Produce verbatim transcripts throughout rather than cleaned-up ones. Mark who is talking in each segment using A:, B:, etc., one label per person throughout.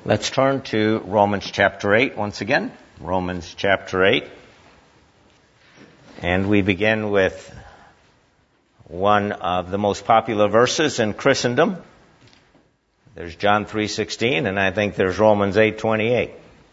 A: Let's turn to Romans chapter eight once again. Romans chapter eight. And we begin with one of the most popular verses in Christendom. There's John three sixteen, and I think there's Romans eight twenty-eight.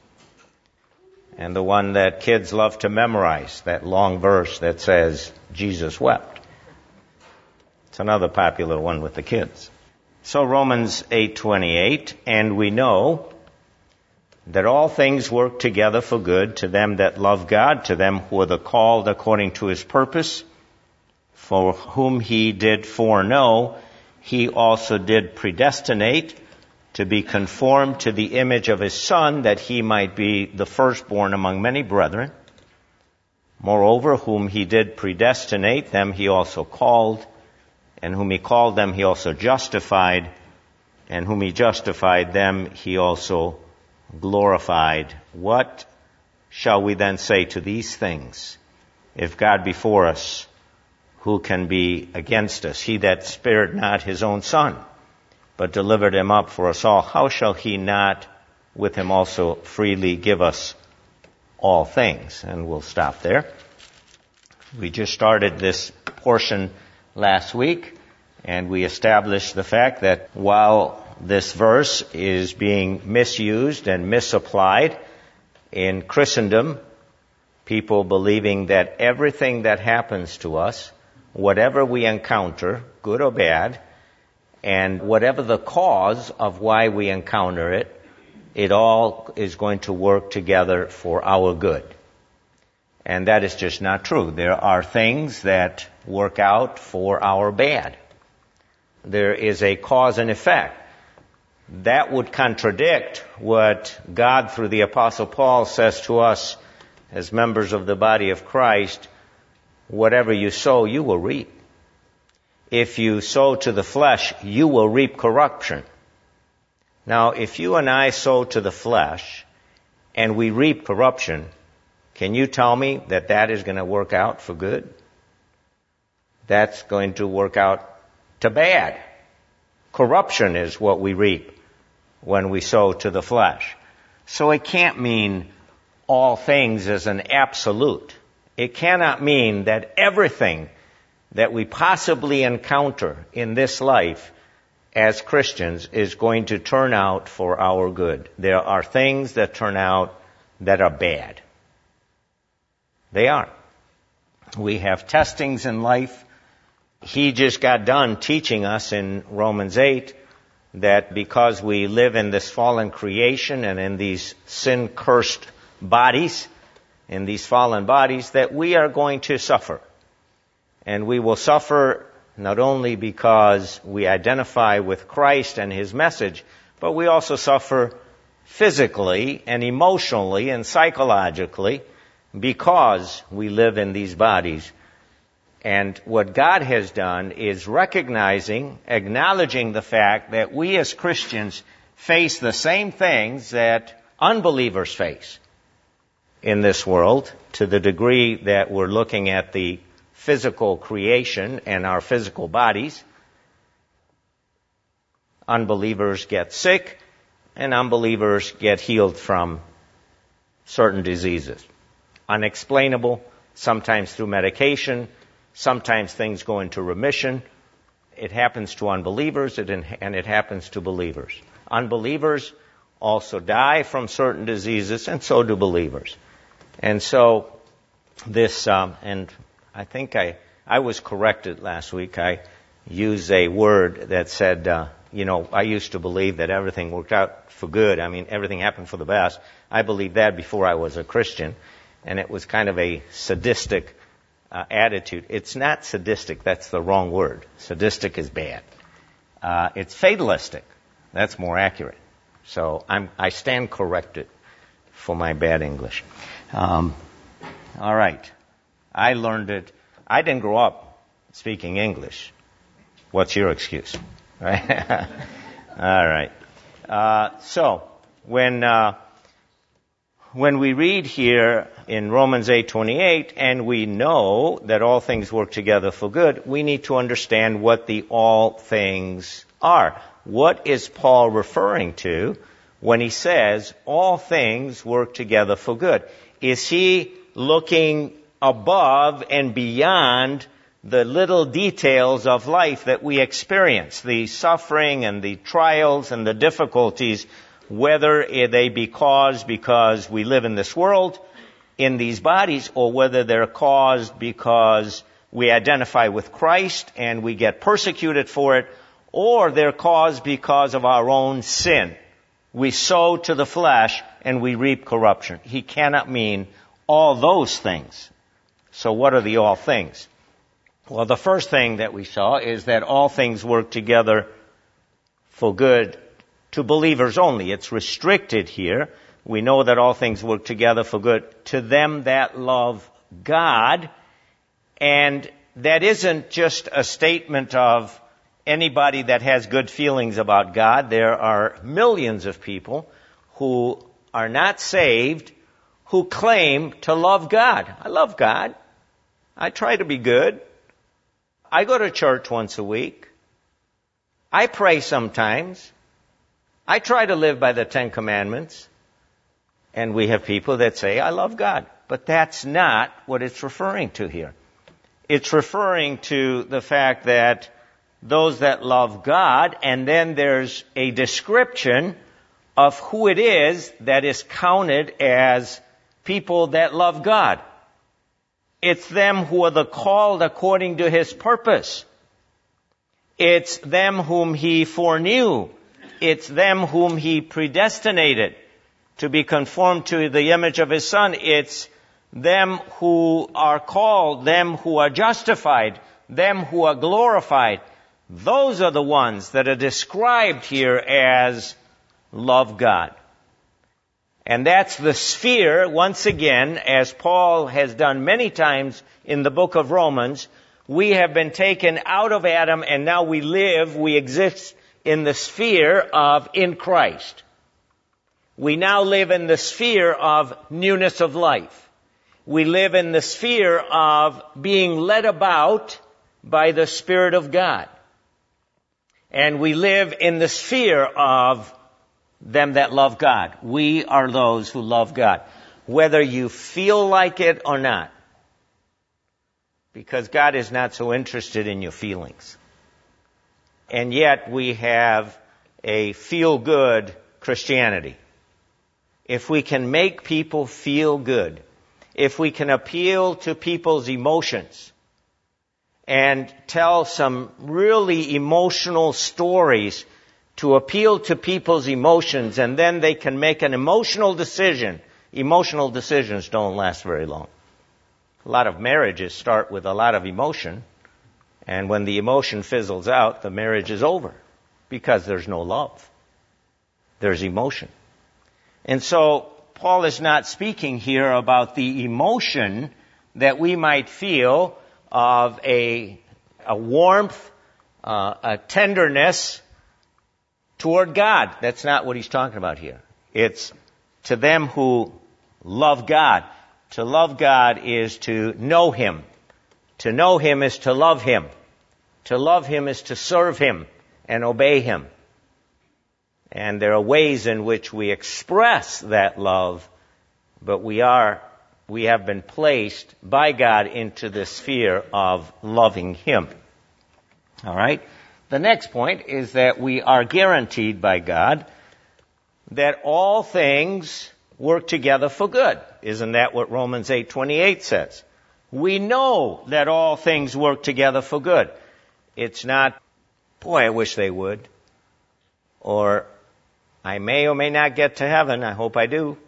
A: And the one that kids love to memorize, that long verse that says, Jesus wept. It's another popular one with the kids. So Romans eight twenty-eight, and we know that all things work together for good to them that love God, to them who are the called according to his purpose, for whom he did foreknow, he also did predestinate to be conformed to the image of his Son, that he might be the firstborn among many brethren. Moreover, whom he did predestinate, them he also called, and whom he called, them he also justified, and whom he justified, them he also glorified. What shall we then say to these things? If God be for us, who can be against us? He that spared not his own Son, but delivered him up for us all, how shall he not with him also freely give us all things? And we'll stop there. We just started this portion last week, and we established the fact that while this verse is being misused and misapplied in Christendom, people believing that everything that happens to us, whatever we encounter, good or bad, and whatever the cause of why we encounter it, it all is going to work together for our good. And that is just not true. There are things that work out for our bad. There is a cause and effect. That would contradict what God, through the Apostle Paul, says to us as members of the body of Christ: whatever you sow, you will reap. If you sow to the flesh, you will reap corruption. Now, if you and I sow to the flesh and we reap corruption, can you tell me that that is going to work out for good? That's going to work out to bad. Corruption is what we reap when we sow to the flesh. So it can't mean all things as an absolute. It cannot mean that everything that we possibly encounter in this life as Christians is going to turn out for our good. There are things that turn out that are bad. They are. We have testings in life. He just got done teaching us in Romans eight that because we live in this fallen creation and in these sin-cursed bodies, in these fallen bodies, that we are going to suffer. And we will suffer not only because we identify with Christ and his message, but we also suffer physically and emotionally and psychologically because we live in these bodies. And what God has done is recognizing, acknowledging the fact that we as Christians face the same things that unbelievers face in this world, to the degree that we're looking at the physical creation and our physical bodies. Unbelievers get sick, and unbelievers get healed from certain diseases. Unexplainable, sometimes through medication, sometimes things go into remission. It happens to unbelievers, and it happens to believers. Unbelievers also die from certain diseases, and so do believers. And so this, um, and I think I, I was corrected last week. I used a word that said, uh, you know, I used to believe that everything worked out for good. I mean, everything happened for the best. I believed that before I was a Christian, and it was kind of a sadistic uh, attitude. It's not sadistic. That's the wrong word. Sadistic is bad. Uh, it's fatalistic. That's more accurate. So I'm, I stand corrected for my bad English. Um, all right. I learned it. I didn't grow up speaking English. What's your excuse? Right? All right. Uh, so when uh, when we read here in Romans eight twenty-eight, and we know that all things work together for good, we need to understand what the all things are. What is Paul referring to when he says all things work together for good? Is he looking above and beyond the little details of life that we experience, the suffering and the trials and the difficulties, whether they be caused because we live in this world, in these bodies, or whether they're caused because we identify with Christ and we get persecuted for it, or they're caused because of our own sin. We sow to the flesh and we reap corruption. He cannot mean all those things. So what are the all things? Well, the first thing that we saw is that all things work together for good to believers only. It's restricted here. We know that all things work together for good to them that love God. And that isn't just a statement of anybody that has good feelings about God. There are millions of people who are not saved who claim to love God. I love God. I try to be good. I go to church once a week. I pray sometimes. I try to live by the Ten Commandments. And we have people that say, I love God. But that's not what it's referring to here. It's referring to the fact that those that love God, and then there's a description of who it is that is counted as people that love God. It's them who are the called according to His purpose. It's them whom He foreknew. It's them whom He predestinated to be conformed to the image of His Son. It's them who are called, them who are justified, them who are glorified. Those are the ones that are described here as love God. And that's the sphere, once again, as Paul has done many times in the book of Romans. We have been taken out of Adam and now we live, we exist in the sphere of in Christ. We now live in the sphere of newness of life. We live in the sphere of being led about by the Spirit of God. And we live in the sphere of them that love God. We are those who love God, whether you feel like it or not. Because God is not so interested in your feelings. And yet we have a feel-good Christianity. If we can make people feel good, if we can appeal to people's emotions and tell some really emotional stories to appeal to people's emotions, and then they can make an emotional decision. Emotional decisions don't last very long. A lot of marriages start with a lot of emotion, and when the emotion fizzles out, the marriage is over because there's no love. There's emotion. And so Paul is not speaking here about the emotion that we might feel of a, a warmth, uh, a tenderness toward God. That's not what he's talking about here. It's to them who love God. To love God is to know Him. To know Him is to love Him. To love Him is to serve Him and obey Him. And there are ways in which we express that love, but we are, we have been placed by God into the sphere of loving Him. All right? The next point is that we are guaranteed by God that all things work together for good. Isn't that what Romans eight twenty-eight says? We know that all things work together for good. It's not, boy, I wish they would. Or, I may or may not get to heaven. I hope I do.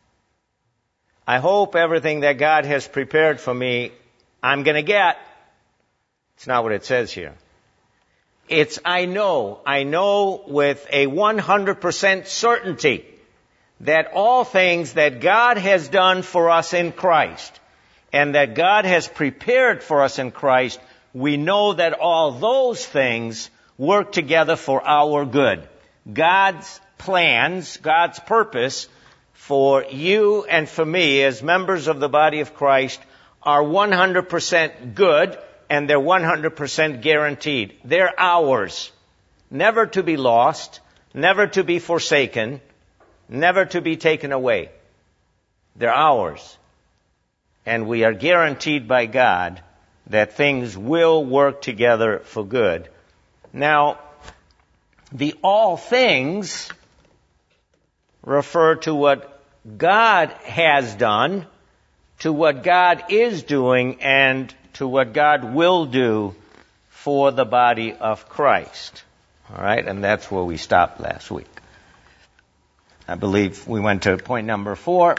A: I hope everything that God has prepared for me, I'm going to get. It's not what it says here. It's I know, I know with a one hundred percent certainty that all things that God has done for us in Christ and that God has prepared for us in Christ, we know that all those things work together for our good. God's plans, God's purpose for you and for me as members of the body of Christ are one hundred percent good. And they're one hundred percent guaranteed. They're ours. Never to be lost, never to be forsaken, never to be taken away. They're ours. And we are guaranteed by God that things will work together for good. Now, the all things refer to what God has done, to what God is doing, and to what God will do for the body of Christ. All right, and that's where we stopped last week. I believe we went to point number four.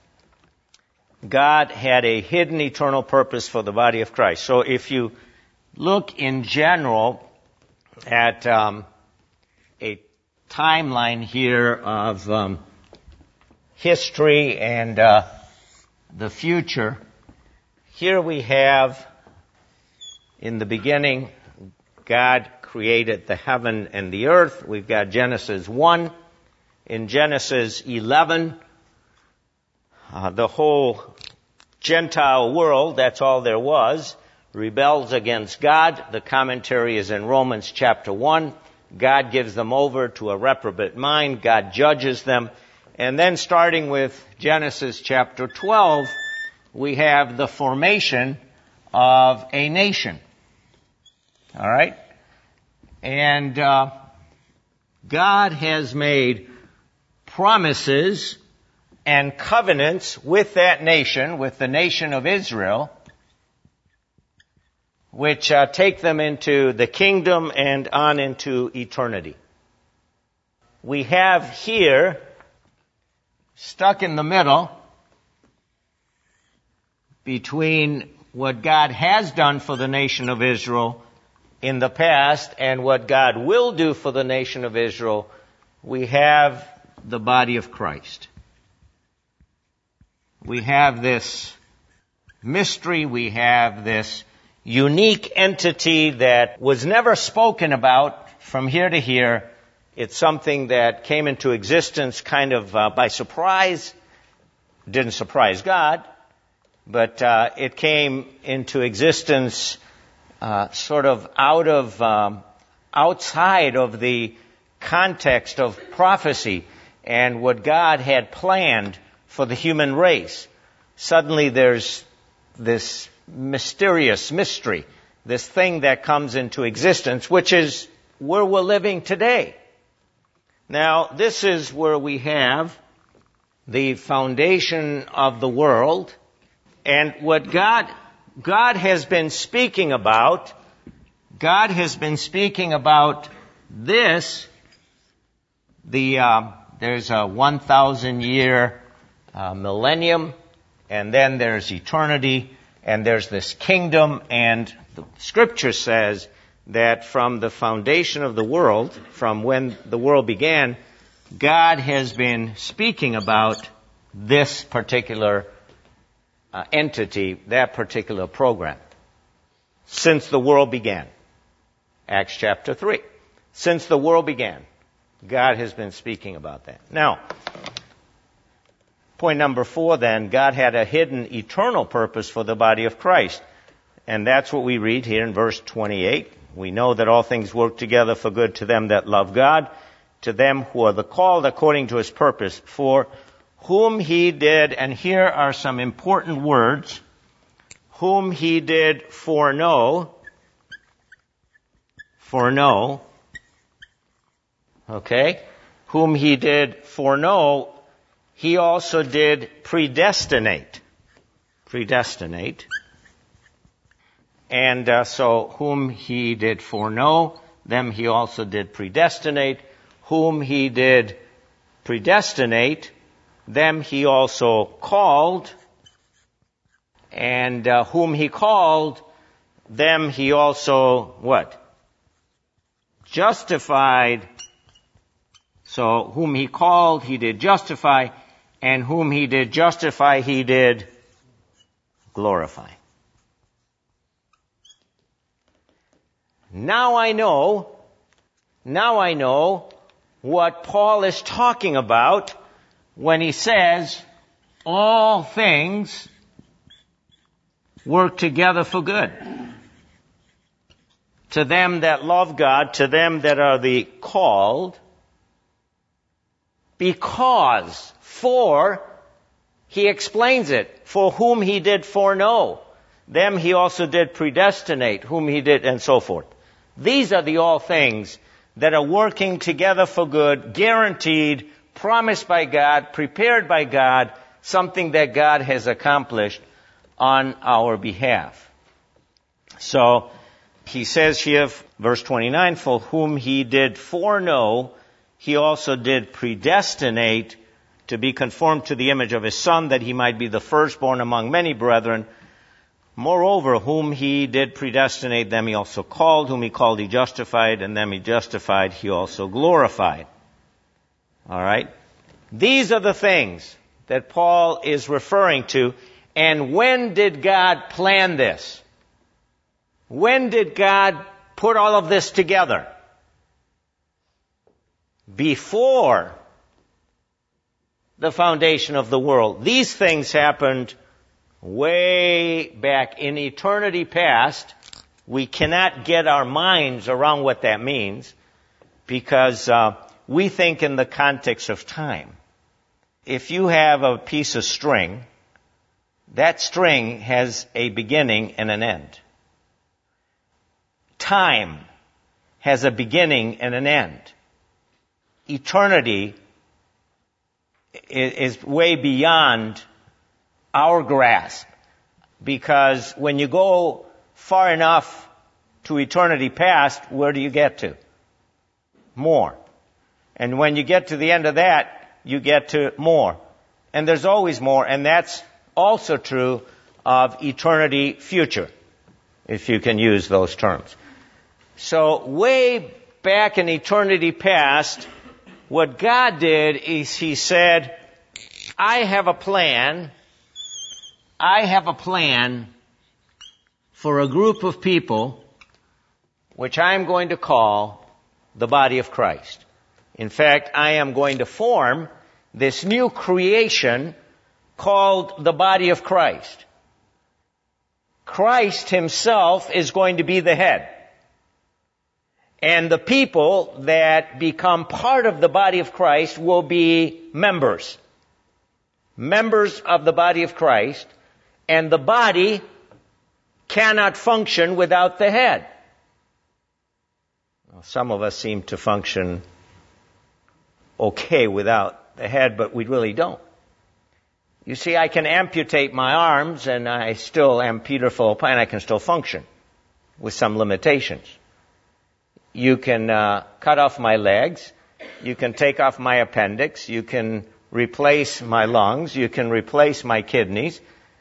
A: God had a hidden eternal purpose for the body of Christ. So if you look in general at um, a timeline here of um, history and uh, the future, here we have, in the beginning, God created the heaven and the earth. We've got Genesis one. In Genesis eleven, uh, the whole Gentile world, that's all there was, rebels against God. The commentary is in Romans chapter one. God gives them over to a reprobate mind. God judges them. And then starting with Genesis chapter twelve, we have the formation of a nation. All right? And uh, God has made promises and covenants with that nation, with the nation of Israel, which uh, take them into the kingdom and on into eternity. We have here, stuck in the middle, between what God has done for the nation of Israel in the past and what God will do for the nation of Israel, we have the body of Christ. We have this mystery, we have this unique entity that was never spoken about from here to here. It's something that came into existence kind of uh, by surprise. Didn't surprise God, but uh, it came into existence uh, sort of out of, um, outside of the context of prophecy and what God had planned for the human race. Suddenly there's this mysterious mystery, this thing that comes into existence, which is where we're living today. Now, this is where we have the foundation of the world, and what God, God has been speaking about, God has been speaking about this, the, uh, there's a one thousand year uh, millennium, and then there's eternity, and there's this kingdom, and the scripture says that from the foundation of the world, from when the world began, God has been speaking about this particular uh, entity, that particular program, since the world began. Acts chapter three. Since the world began, God has been speaking about that. Now, point number four then, God had a hidden eternal purpose for the body of Christ. And that's what we read here in verse twenty-eight. We know that all things work together for good to them that love God, to them who are the called according to his purpose, for whom he did, and here are some important words, whom he did foreknow, foreknow, okay, whom he did foreknow, he also did predestinate, predestinate. And uh, so, whom he did foreknow, them he also did predestinate. Whom he did predestinate, them he also called. And uh, whom he called, them he also, what? Justified. So, whom he called, he did justify. And whom he did justify, he did glorify. Now I know, now I know what Paul is talking about when he says, all things work together for good. To them that love God, to them that are the called, because, for, he explains it, for whom he did foreknow, them he also did predestinate, whom he did, and so forth. These are the all things that are working together for good, guaranteed, promised by God, prepared by God, something that God has accomplished on our behalf. So, he says here, verse twenty-nine, for whom he did foreknow, he also did predestinate to be conformed to the image of his Son, that he might be the firstborn among many brethren. Moreover, whom he did predestinate, them he also called. Whom he called, he justified. And them he justified, he also glorified. All right? These are the things that Paul is referring to. And when did God plan this? When did God put all of this together? Before the foundation of the world. These things happened way back in eternity past. We cannot get our minds around what that means because uh, we think in the context of time. If you have a piece of string, that string has a beginning and an end. Time has a beginning and an end. Eternity is way beyond our grasp, because when you go far enough to eternity past, where do you get to? More. And when you get to the end of that, you get to more. And there's always more, and that's also true of eternity future, if you can use those terms. So way back in eternity past, what God did is he said, I have a plan, I have a plan for a group of people which I'm going to call the body of Christ. In fact, I am going to form this new creation called the body of Christ. Christ himself is going to be the head. And the people that become part of the body of Christ will be members. Members of the body of Christ. And the body cannot function without the head. Well, some of us seem to function okay without the head, but we really don't. You see, I can amputate my arms, and I still am Peter Philippi, and I can still function with some limitations. You can uh, cut off my legs. You can take off my appendix. You can replace my lungs. You can replace my kidneys.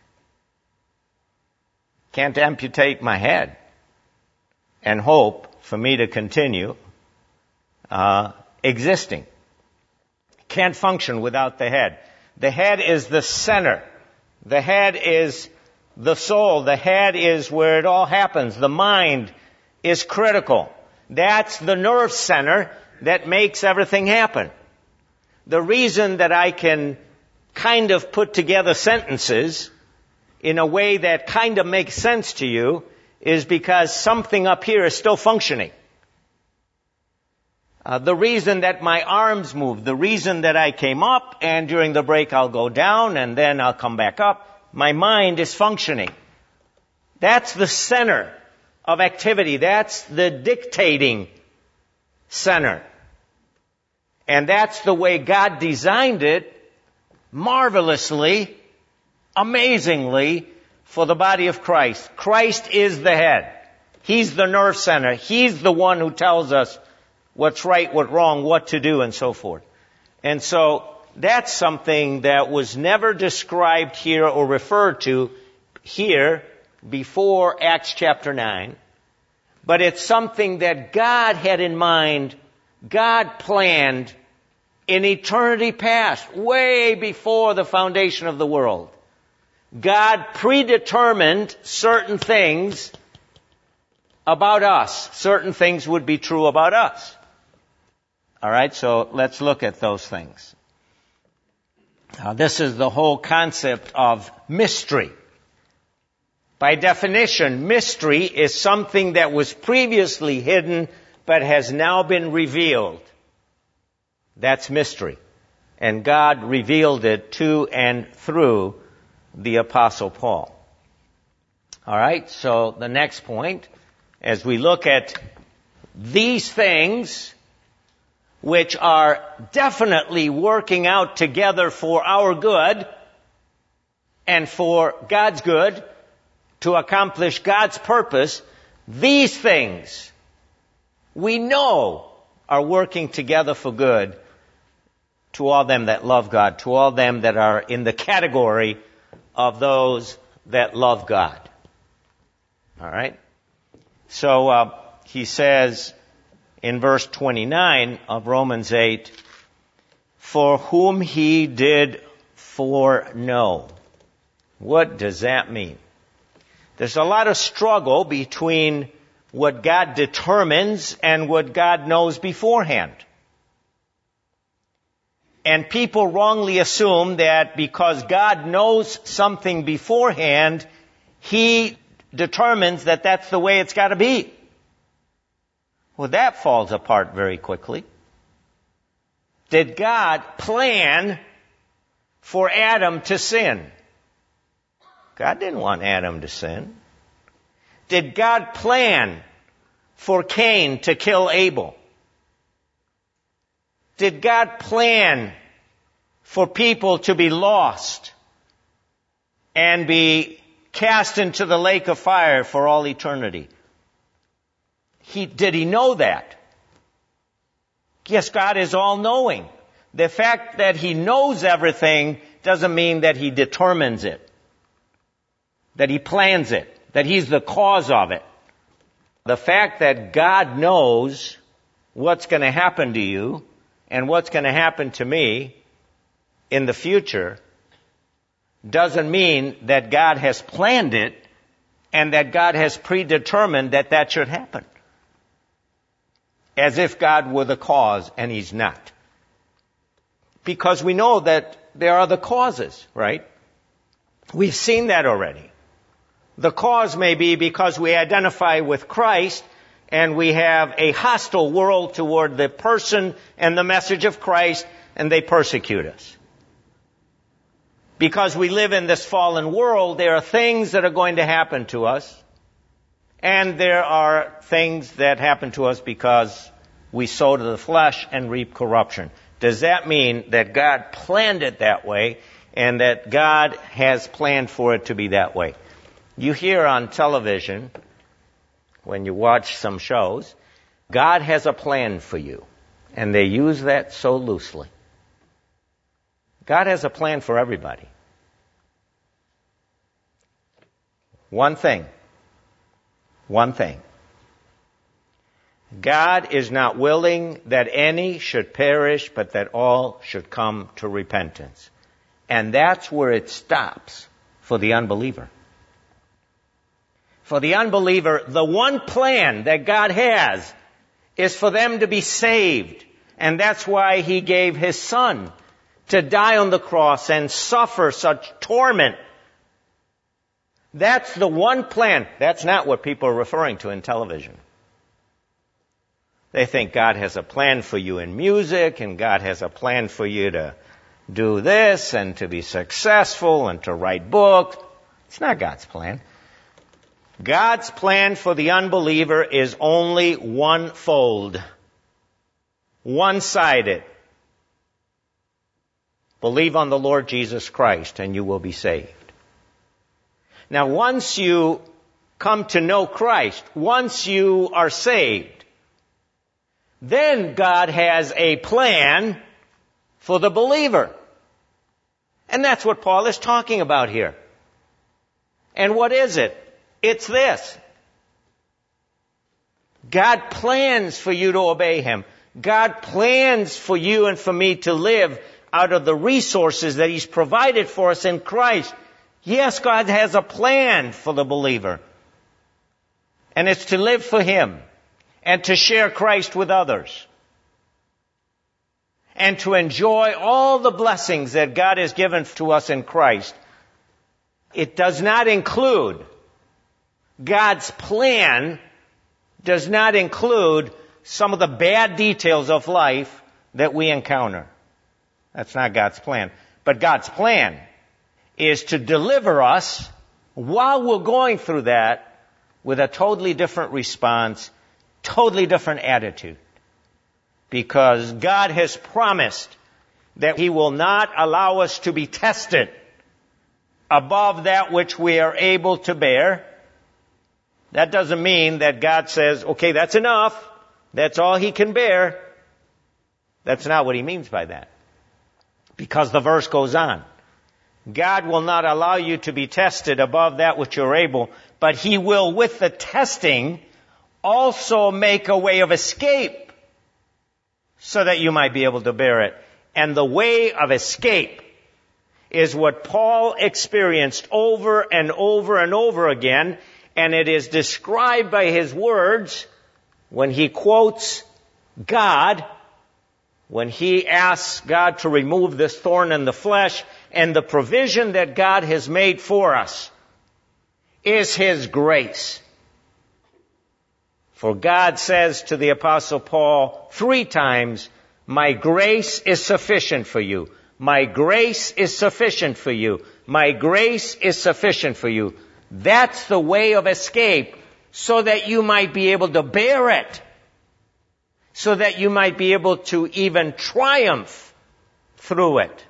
A: Can't amputate my head and hope for me to continue uh, existing. Can't function without the head. The head is the center. The head is the soul. The head is where it all happens. The mind is critical. That's the nerve center that makes everything happen. The reason that I can kind of put together sentences in a way that kind of makes sense to you is because something up here is still functioning. Uh, the reason that my arms move, the reason that I came up and during the break I'll go down and then I'll come back up, my mind is functioning. That's the center of activity. That's the dictating center. And that's the way God designed it marvelously, amazingly for the body of Christ. Christ is the head. He's the nerve center. He's the one who tells us what's right, what's wrong, what to do, and so forth. And so that's something that was never described here or referred to here before Acts chapter nine. But it's something that God had in mind, God planned in eternity past, way before the foundation of the world. God predetermined certain things about us. Certain things would be true about us. All right, so let's look at those things. Now, this is the whole concept of mystery. By definition, mystery is something that was previously hidden but has now been revealed. That's mystery. and God revealed it to and through the Apostle Paul. All right, so the next point, as we look at these things which are definitely working out together for our good and for God's good, to accomplish God's purpose, these things we know are working together for good to all them that love God, to all them that are in the category of those that love God. All right? So uh, he says in verse twenty-nine of Romans eight, for whom he did foreknow. What does that mean? There's a lot of struggle between what God determines and what God knows beforehand. And people wrongly assume that because God knows something beforehand, He determines that that's the way it's got to be. Well, that falls apart very quickly. Did God plan for Adam to sin? God didn't want Adam to sin. Did God plan for Cain to kill Abel? Did God plan for people to be lost and be cast into the lake of fire for all eternity? He, did he know that? Yes, God is all-knowing. The fact that he knows everything doesn't mean that he determines it, that he plans it, that he's the cause of it. The fact that God knows what's going to happen to you and what's going to happen to me in the future doesn't mean that God has planned it and that God has predetermined that that should happen. As if God were the cause, and he's not. Because we know that there are the causes, right? We've seen that already. The cause may be because we identify with Christ and we have a hostile world toward the person and the message of Christ, and they persecute us. Because we live in this fallen world, there are things that are going to happen to us, and there are things that happen to us because we sow to the flesh and reap corruption. Does that mean that God planned it that way and that God has planned for it to be that way? You hear on television, when you watch some shows, God has a plan for you. And they use that so loosely. God has a plan for everybody. One thing. One thing. God is not willing that any should perish, but that all should come to repentance. And that's where it stops for the unbeliever. For the unbeliever, the one plan that God has is for them to be saved. And that's why He gave His Son to die on the cross and suffer such torment. That's the one plan. That's not what people are referring to in television. They think God has a plan for you in music, and God has a plan for you to do this and to be successful and to write books. It's not God's plan. God's plan for the unbeliever is only one-fold, one-sided. Believe on the Lord Jesus Christ and you will be saved. Now, once you come to know Christ, once you are saved, then God has a plan for the believer. And that's what Paul is talking about here. And what is it? It's this. God plans for you to obey Him. God plans for you and for me to live out of the resources that He's provided for us in Christ. Yes, God has a plan for the believer. And it's to live for Him and to share Christ with others. And to enjoy all the blessings that God has given to us in Christ. It does not include, God's plan does not include some of the bad details of life that we encounter. That's not God's plan. But God's plan is to deliver us while we're going through that with a totally different response, totally different attitude. Because God has promised that He will not allow us to be tested above that which we are able to bear. That doesn't mean that God says, okay, that's enough. That's all He can bear. That's not what He means by that. Because the verse goes on. God will not allow you to be tested above that which you're able, but He will, with the testing, also make a way of escape so that you might be able to bear it. And the way of escape is what Paul experienced over and over and over again, and it is described by his words when he quotes God, when he asks God to remove this thorn in the flesh, and the provision that God has made for us is His grace. For God says to the Apostle Paul three times, my grace is sufficient for you. My grace is sufficient for you. My grace is sufficient for you. That's the way of escape, so that you might be able to bear it. So that you might be able to even triumph through it.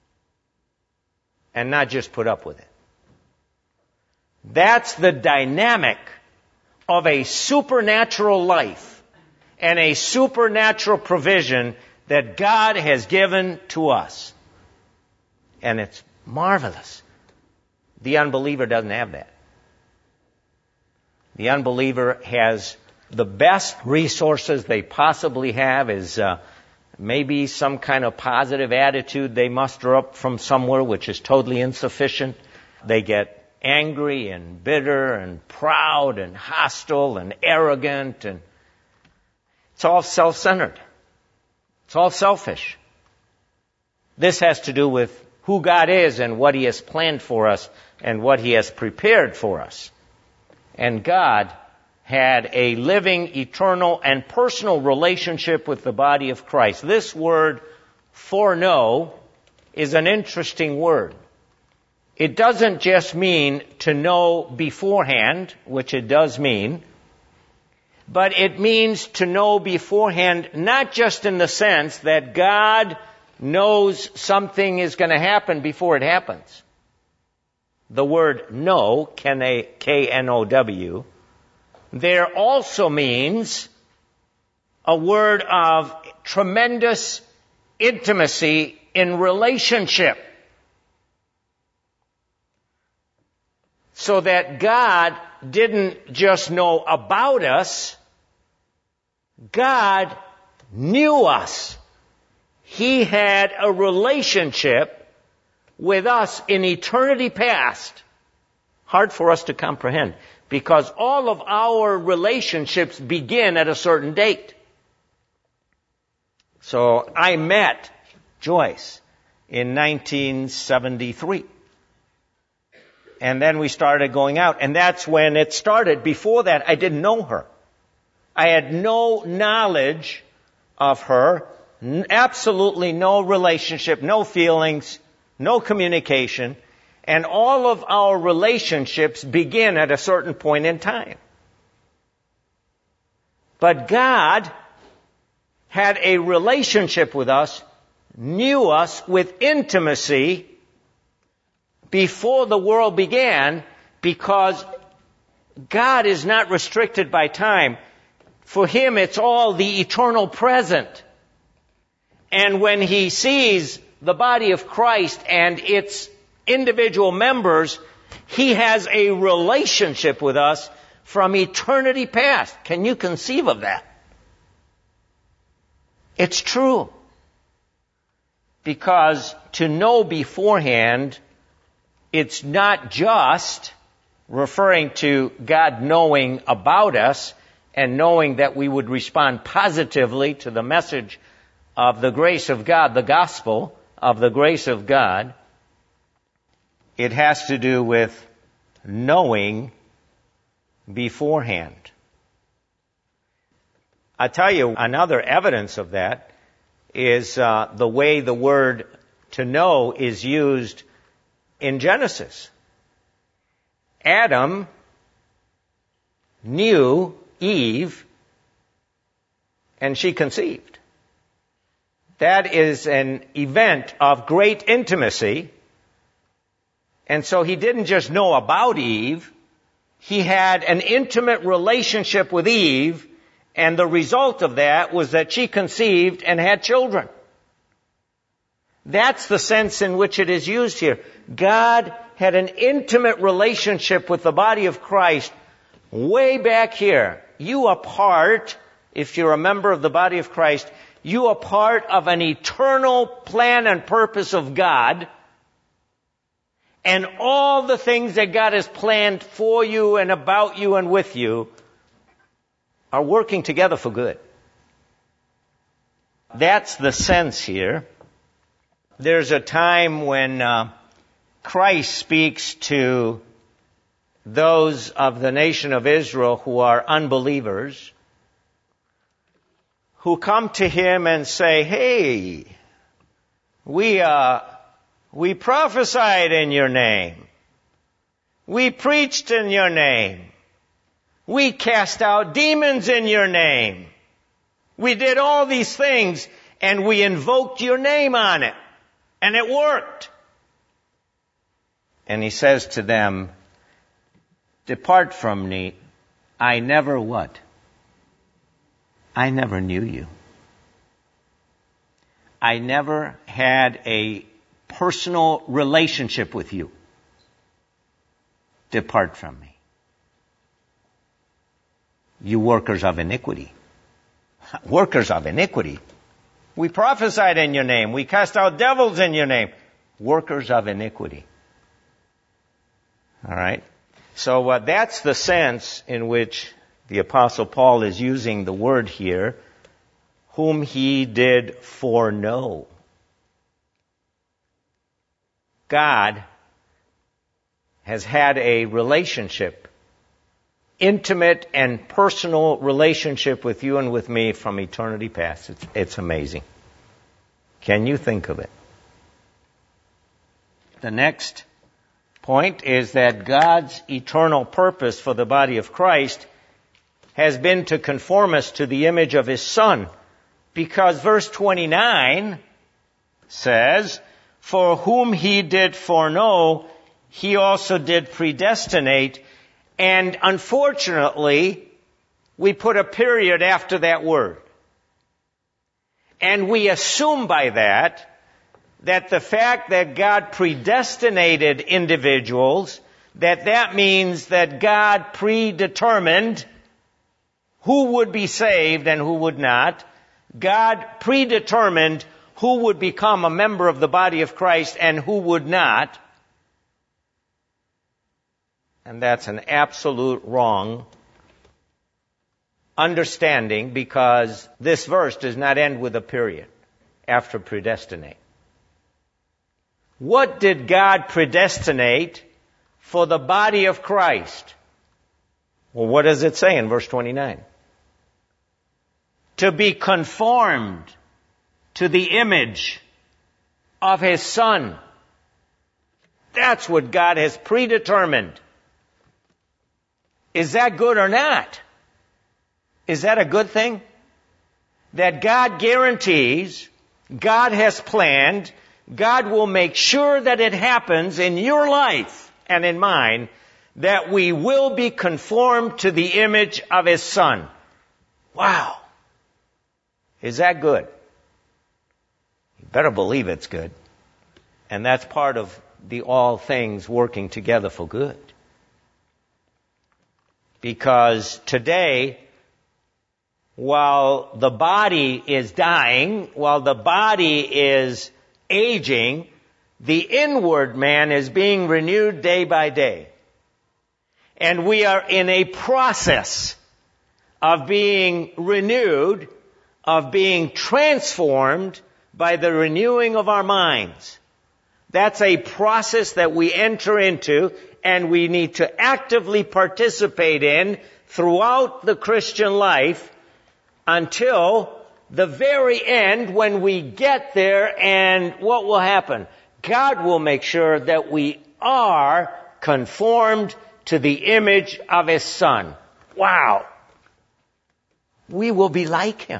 A: And not just put up with it. That's the dynamic of a supernatural life and a supernatural provision that God has given to us. And it's marvelous. The unbeliever doesn't have that. The unbeliever has the best resources they possibly have is uh, maybe some kind of positive attitude they muster up from somewhere, which is totally insufficient. They get angry and bitter and proud and hostile and arrogant, and it's all self-centered. It's all selfish. This has to do with who God is and what He has planned for us and what He has prepared for us. And God had a living, eternal, and personal relationship with the body of Christ. This word, foreknow, is an interesting word. It doesn't just mean to know beforehand, which it does mean, but it means to know beforehand, not just in the sense that God knows something is going to happen before it happens. The word know, K N O W, there also means a word of tremendous intimacy in relationship. So that God didn't just know about us, God knew us. He had a relationship with us in eternity past. Hard for us to comprehend, because all of our relationships begin at a certain date. So I met Joyce in nineteen seventy-three. And then we started going out, and that's when it started. Before that, I didn't know her. I had no knowledge of her, absolutely no relationship, no feelings, no communication, and all of our relationships begin at a certain point in time. But God had a relationship with us, knew us with intimacy before the world began, because God is not restricted by time. For Him, it's all the eternal present. And when He sees the body of Christ and its individual members, He has a relationship with us from eternity past. Can you conceive of that? It's true. Because to know beforehand, it's not just referring to God knowing about us and knowing that we would respond positively to the message of the grace of God, the gospel of the grace of God. It has to do with knowing beforehand. I tell you, another evidence of that is uh, the way the word to know is used in Genesis. Adam knew Eve, and she conceived. That is an event of great intimacy. And so he didn't just know about Eve, he had an intimate relationship with Eve, and the result of that was that she conceived and had children. That's the sense in which it is used here. God had an intimate relationship with the body of Christ way back here. You are part, if you're a member of the body of Christ, you are part of an eternal plan and purpose of God. And all the things that God has planned for you and about you and with you are working together for good. That's the sense here. There's a time when uh, Christ speaks to those of the nation of Israel who are unbelievers, who come to him and say, hey, we uh, we prophesied in your name. We preached in your name. We cast out demons in your name. We did all these things, and we invoked your name on it. And it worked. And he says to them, depart from me. I never what? I never knew you. I never had a personal relationship with you. Depart from me. You workers of iniquity. Workers of iniquity. We prophesied in your name. We cast out devils in your name. Workers of iniquity. All right? So uh, that's the sense in which the Apostle Paul is using the word here, whom he did foreknow. God has had a relationship, intimate and personal relationship with you and with me from eternity past. It's, it's amazing. Can you think of it? The next point is that God's eternal purpose for the body of Christ has been to conform us to the image of His Son. Because verse twenty-nine says, for whom He did foreknow, He also did predestinate. And unfortunately, we put a period after that word. And we assume by that, that the fact that God predestinated individuals, that that means that God predetermined who would be saved and who would not. God predetermined who would become a member of the body of Christ and who would not. And that's an absolute wrong understanding, because this verse does not end with a period after predestinate. What did God predestinate for the body of Christ? Well, what does it say in verse twenty-nine? To be conformed to the image of His Son. That's what God has predetermined. Is that good or not? Is that a good thing? That God guarantees, God has planned, God will make sure that it happens in your life and in mine, that we will be conformed to the image of His Son. Wow. Is that good? You better believe it's good. And that's part of the all things working together for good. Because today, while the body is dying, while the body is aging, the inward man is being renewed day by day. And we are in a process of being renewed, of being transformed by the renewing of our minds. That's a process that we enter into and we need to actively participate in throughout the Christian life until the very end, when we get there, and what will happen? God will make sure that we are conformed to the image of His Son. Wow! We will be like Him.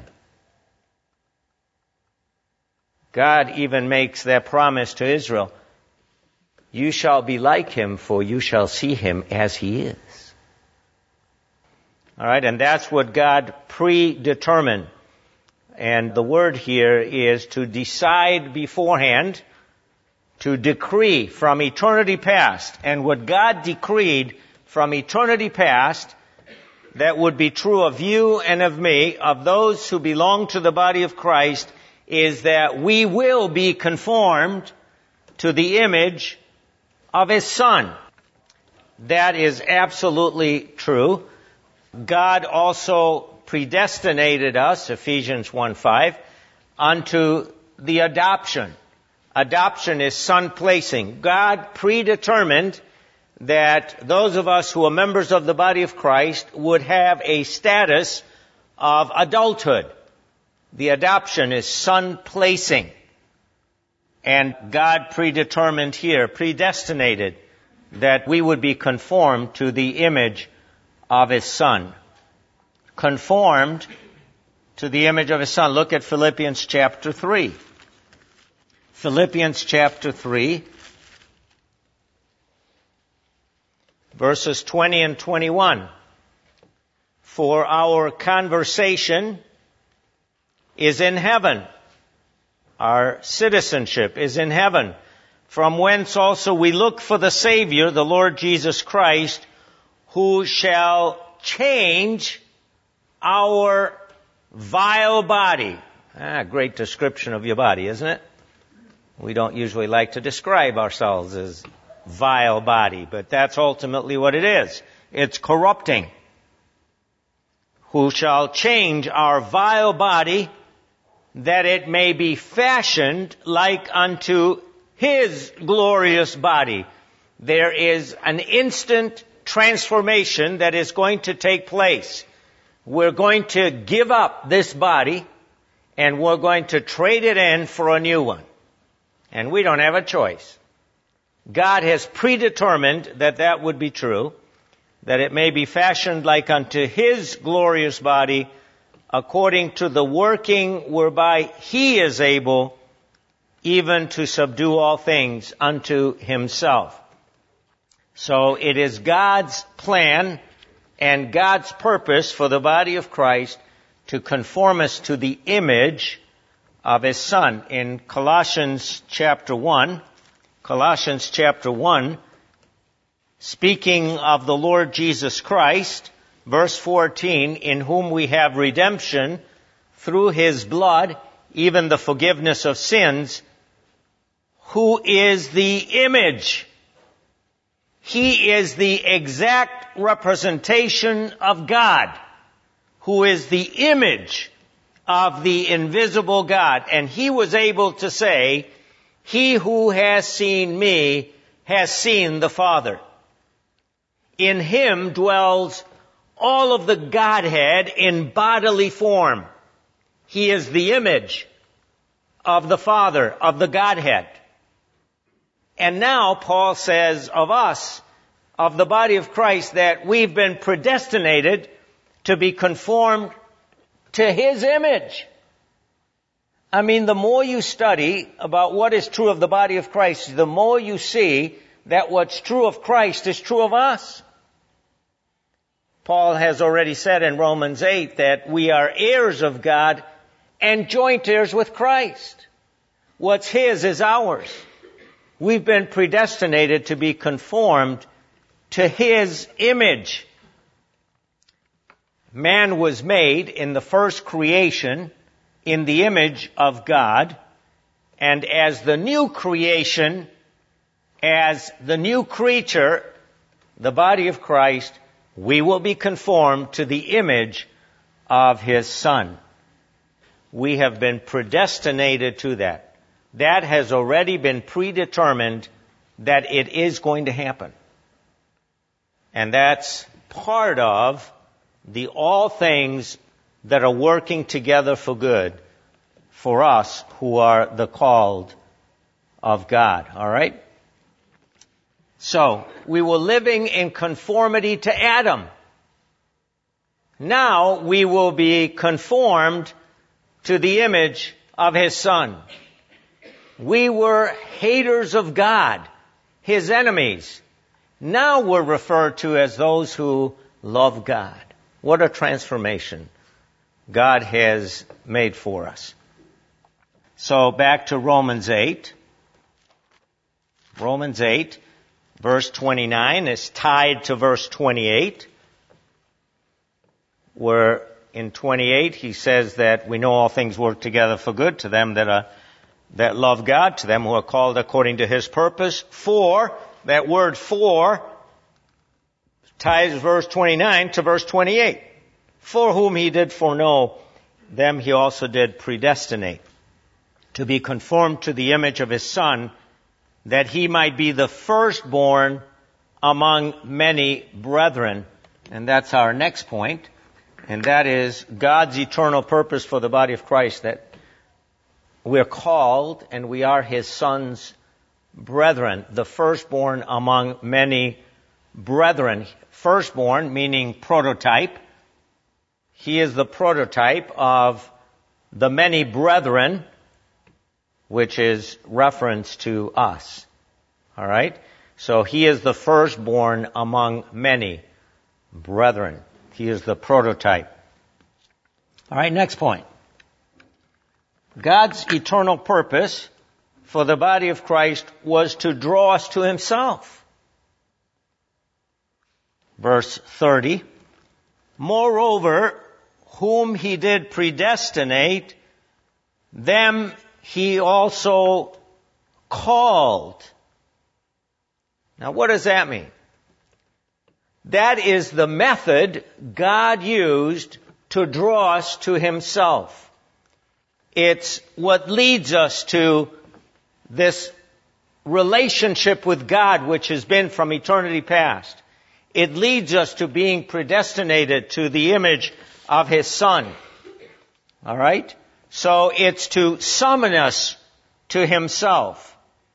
A: God even makes that promise to Israel. You shall be like Him, for you shall see Him as He is. All right, and that's what God predetermined. And the word here is to decide beforehand, to decree from eternity past. And what God decreed from eternity past, that would be true of you and of me, of those who belong to the body of Christ, is that we will be conformed to the image of His Son. That is absolutely true. God also predestinated us, Ephesians one five, unto the adoption. Adoption is son placing. God predetermined that those of us who are members of the body of Christ would have a status of adulthood. The adoption is son placing. And God predetermined here, predestinated, that we would be conformed to the image of His Son. Conformed to the image of His Son. Look at Philippians chapter three. Philippians chapter three, verses twenty and twenty-one. For our conversation is in heaven. Our citizenship is in heaven, from whence also we look for the Savior, the Lord Jesus Christ, who shall change our vile body. Ah, great description of your body, isn't it? We don't usually like to describe ourselves as vile body, but that's ultimately what it is. It's corrupting. Who shall change our vile body, that it may be fashioned like unto His glorious body. There is an instant transformation that is going to take place. We're going to give up this body, and we're going to trade it in for a new one. And we don't have a choice. God has predetermined that that would be true, that it may be fashioned like unto His glorious body, according to the working whereby He is able even to subdue all things unto Himself. So it is God's plan and God's purpose for the body of Christ to conform us to the image of His Son. In Colossians chapter one, Colossians chapter one, speaking of the Lord Jesus Christ, verse fourteen, in whom we have redemption through His blood, even the forgiveness of sins, who is the image. He is the exact representation of God, who is the image of the invisible God. And He was able to say, He who has seen me has seen the Father. In Him dwells all of the Godhead in bodily form. He is the image of the Father, of the Godhead. And now Paul says of us, of the body of Christ, that we've been predestinated to be conformed to His image. I mean, the more you study about what is true of the body of Christ, the more you see that what's true of Christ is true of us. Paul has already said in Romans eight that we are heirs of God and joint heirs with Christ. What's His is ours. We've been predestinated to be conformed to His image. Man was made in the first creation in the image of God, and as the new creation, as the new creature, the body of Christ, we will be conformed to the image of His Son. We have been predestinated to that. That has already been predetermined that it is going to happen. And that's part of the all things that are working together for good for us who are the called of God. All right? So, we were living in conformity to Adam. Now we will be conformed to the image of His Son. We were haters of God, His enemies. Now we're referred to as those who love God. What a transformation God has made for us. So back to Romans eight. Romans eight, verse twenty-nine is tied to verse twenty-eight, where in twenty-eight he says that we know all things work together for good to them that are that love God, to them who are called according to His purpose. For, that word for, ties verse twenty-nine to verse twenty-eight. For whom He did foreknow, them He also did predestinate, to be conformed to the image of His Son, that He might be the firstborn among many brethren. And that's our next point. And that is God's eternal purpose for the body of Christ, that we're called and we are His Son's brethren, the firstborn among many brethren. Firstborn meaning prototype. He is the prototype of the many brethren, which is reference to us. All right? So He is the firstborn among many brethren. He is the prototype. All right, next point. God's eternal purpose for the body of Christ was to draw us to Himself. Verse thirty. Moreover, whom He did predestinate, them He also called. Now, what does that mean? That is the method God used to draw us to Himself. It's what leads us to this relationship with God, which has been from eternity past. It leads us to being predestinated to the image of His Son. All right? So it's to summon us to Himself.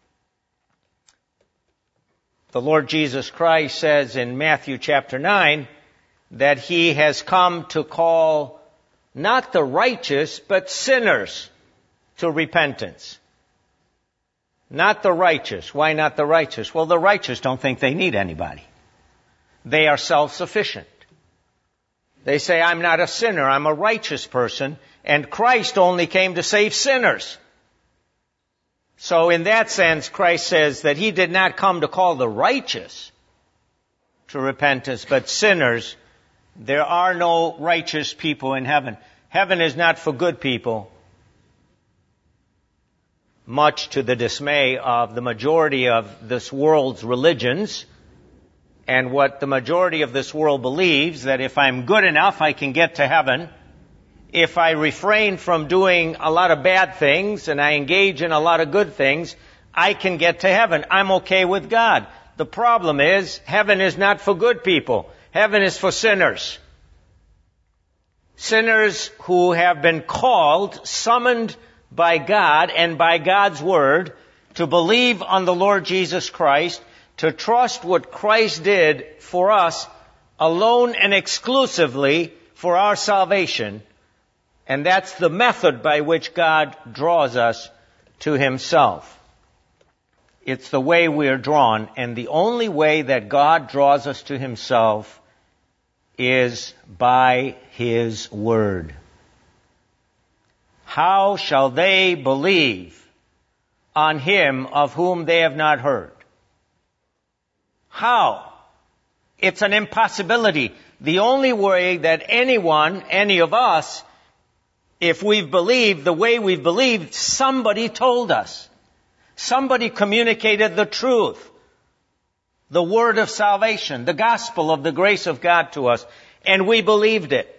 A: The Lord Jesus Christ says in Matthew chapter nine that He has come to call not the righteous, but sinners to repentance. Not the righteous. Why not the righteous? Well, the righteous don't think they need anybody. They are self-sufficient. They say, I'm not a sinner, I'm a righteous person, and Christ only came to save sinners. So in that sense, Christ says that He did not come to call the righteous to repentance, but sinners. There are no righteous people in heaven. Heaven is not for good people, much to the dismay of the majority of this world's religions, and what the majority of this world believes, that if I'm good enough, I can get to heaven. If I refrain from doing a lot of bad things and I engage in a lot of good things, I can get to heaven. I'm okay with God. The problem is, heaven is not for good people. Heaven is for sinners. Sinners who have been called, summoned by God and by God's Word to believe on the Lord Jesus Christ, to trust what Christ did for us alone and exclusively for our salvation. And that's the method by which God draws us to Himself. It's the way we are drawn, and the only way that God draws us to Himself is by His Word. How shall they believe on Him of whom they have not heard? How? It's an impossibility. The only way that anyone, any of us, if we've believed the way we've believed, somebody told us. Somebody communicated the truth, the word of salvation, the gospel of the grace of God to us, and we believed it.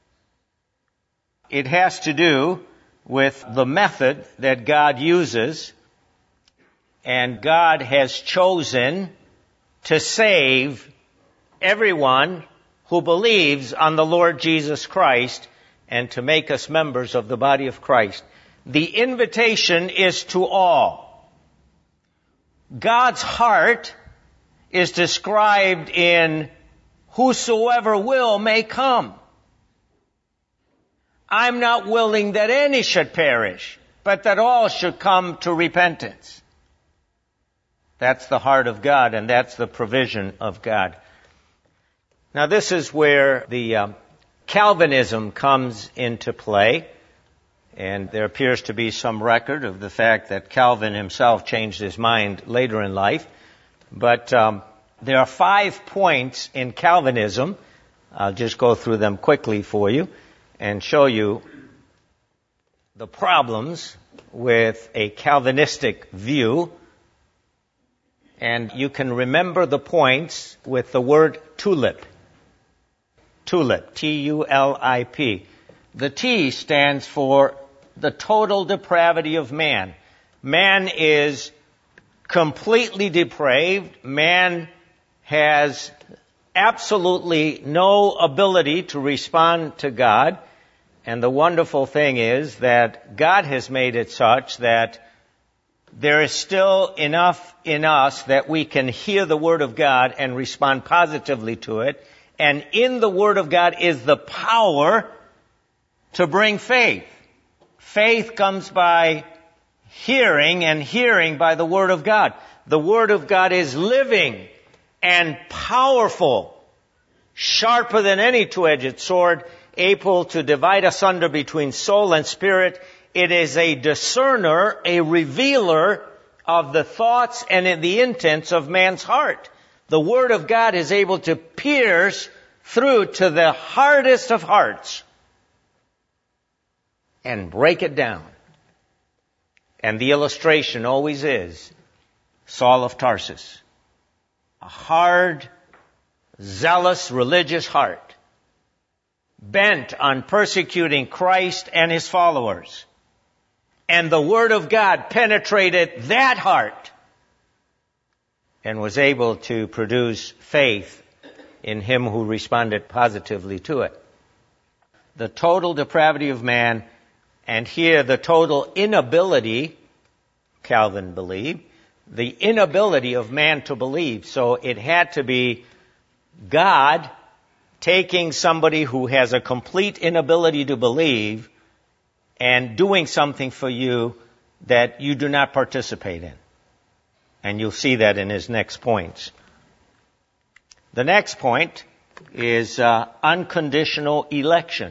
A: It has to do with the method that God uses, and God has chosen to save everyone who believes on the Lord Jesus Christ and to make us members of the body of Christ. The invitation is to all. God's heart is described in whosoever will may come. I'm not willing that any should perish, but that all should come to repentance. That's the heart of God, and that's the provision of God. Now this is where the um, Calvinism comes into play, and there appears to be some record of the fact that Calvin himself changed his mind later in life. But um, there are five points in Calvinism. I'll just go through them quickly for you and show you the problems with a Calvinistic view. And you can remember the points with the word tulip. Tulip, T U L I P. The T stands for the total depravity of man. Man is completely depraved. Man has absolutely no ability to respond to God. And the wonderful thing is that God has made it such that there is still enough in us that we can hear the Word of God and respond positively to it. And in the Word of God is the power to bring faith. Faith comes by hearing, and hearing by the Word of God. The Word of God is living and powerful, sharper than any two-edged sword, able to divide asunder between soul and spirit. It is a discerner, a revealer of the thoughts and the intents of man's heart. The Word of God is able to pierce through to the hardest of hearts and break it down. And the illustration always is Saul of Tarsus. A hard, zealous, religious heart, bent on persecuting Christ and His followers. And the Word of God penetrated that heart and was able to produce faith in him who responded positively to it. The total depravity of man, and here the total inability, Calvin believed, the inability of man to believe. So it had to be God taking somebody who has a complete inability to believe and doing something for you that you do not participate in. And you'll see that in his next points. The next point is uh, unconditional election.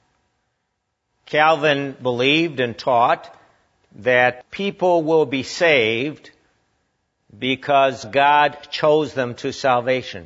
A: Calvin believed and taught that people will be saved because God chose them to salvation.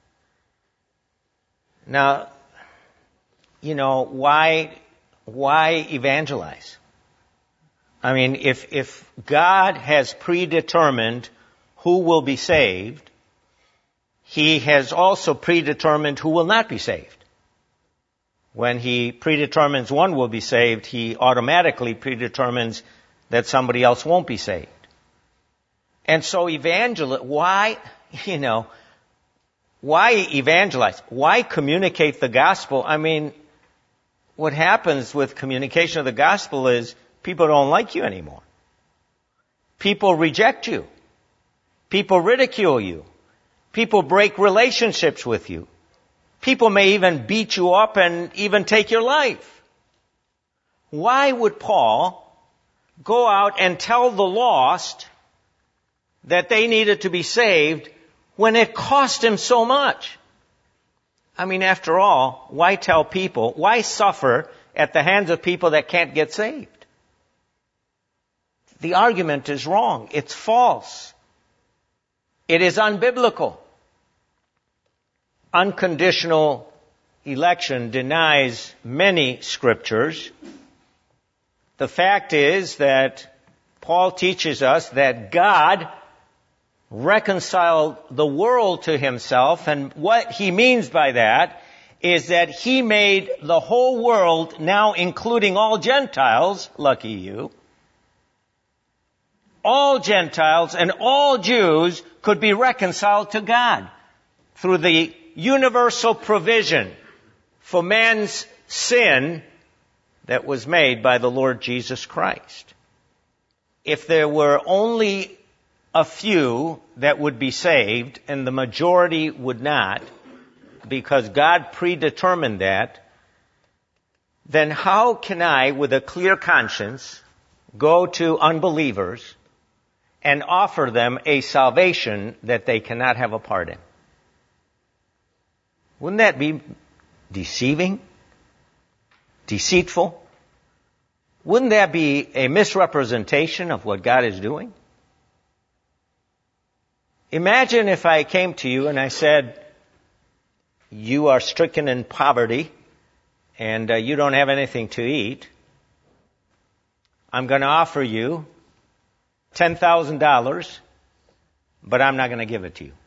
A: Now, you know, why, why evangelize? I mean, if, if God has predetermined who will be saved, He has also predetermined who will not be saved. When He predetermines one will be saved, He automatically predetermines that somebody else won't be saved. And so evangelize, why, you know, why evangelize? Why communicate the gospel? I mean, what happens with communication of the gospel is people don't like you anymore. People reject you. People ridicule you. People break relationships with you. People may even beat you up and even take your life. Why would Paul go out and tell the lost that they needed to be saved when it cost him so much? I mean, after all, why tell people, why suffer at the hands of people that can't get saved? The argument is wrong. It's false. It is unbiblical. Unconditional election denies many scriptures. The fact is that Paul teaches us that God reconciled the world to Himself, and what he means by that is that He made the whole world, now including all Gentiles, lucky you, all Gentiles and all Jews could be reconciled to God through the universal provision for man's sin that was made by the Lord Jesus Christ. If there were only a few that would be saved and the majority would not, because God predetermined that, then how can I, with a clear conscience, go to unbelievers and offer them a salvation that they cannot have a part in? Wouldn't that be deceiving? Deceitful? Wouldn't that be a misrepresentation of what God is doing? Imagine if I came to you and I said, you are stricken in poverty and uh, you don't have anything to eat. I'm going to offer you ten thousand dollars, but I'm not going to give it to you.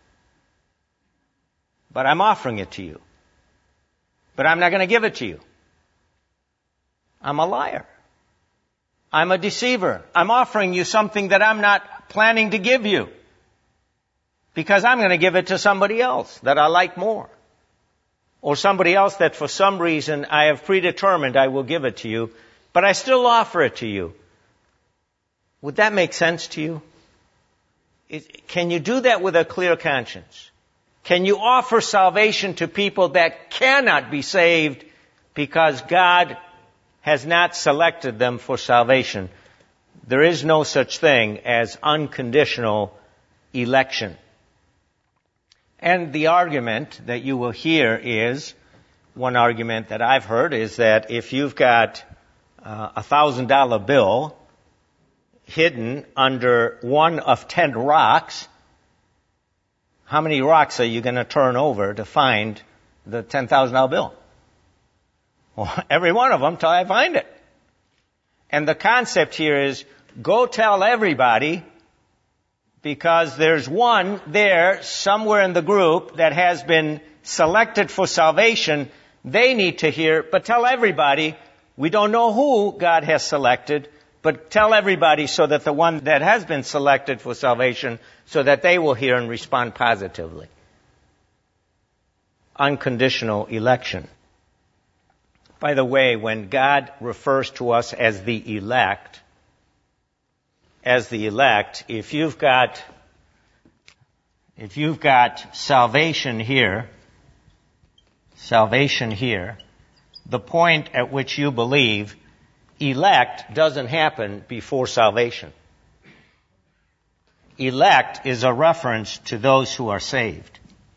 A: But I'm offering it to you. But I'm not going to give it to you. I'm a liar. I'm a deceiver. I'm offering you something that I'm not planning to give you, because I'm going to give it to somebody else that I like more, or somebody else that for some reason I have predetermined I will give it to you, but I still offer it to you. Would that make sense to you? It, can you do that with a clear conscience? Can you offer salvation to people that cannot be saved because God has not selected them for salvation? There is no such thing as unconditional election. And the argument that you will hear is, one argument that I've heard is that if you've got uh, a thousand dollar bill hidden under one of ten rocks, how many rocks are you going to turn over to find the ten thousand dollar bill? Well, every one of them till I find it. And the concept here is, go tell everybody, because there's one there somewhere in the group that has been selected for salvation. They need to hear, but tell everybody. We don't know who God has selected, but tell everybody so that the one that has been selected for salvation, so that they will hear and respond positively. Unconditional election. By the way, when God refers to us as the elect, as the elect, if you've got, if you've got salvation here, salvation here, the point at which you believe, elect doesn't happen before salvation. Elect is a reference to those who are saved.